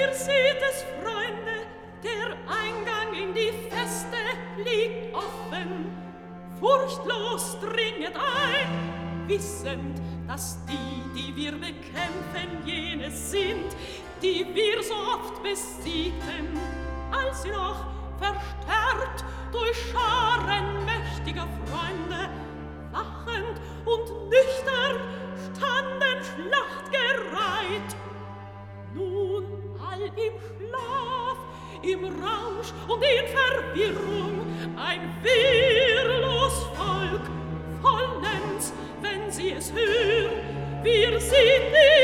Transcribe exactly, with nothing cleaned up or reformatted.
Ihr seht es, Freunde, der Eingang in die Feste liegt offen. Furchtlos dringet ein, wissend, dass die, die wir bekämpfen, jene sind, die wir so oft besiegten, als sie noch verstärkt durch Scharen mächtiger Freunde, wachend und nüchtern standen schlachtgereiht. Nun all im Schlaf, im Rausch und in Verwirrung, ein wehrlos Volk, vollends, wenn sie es hören, wir sind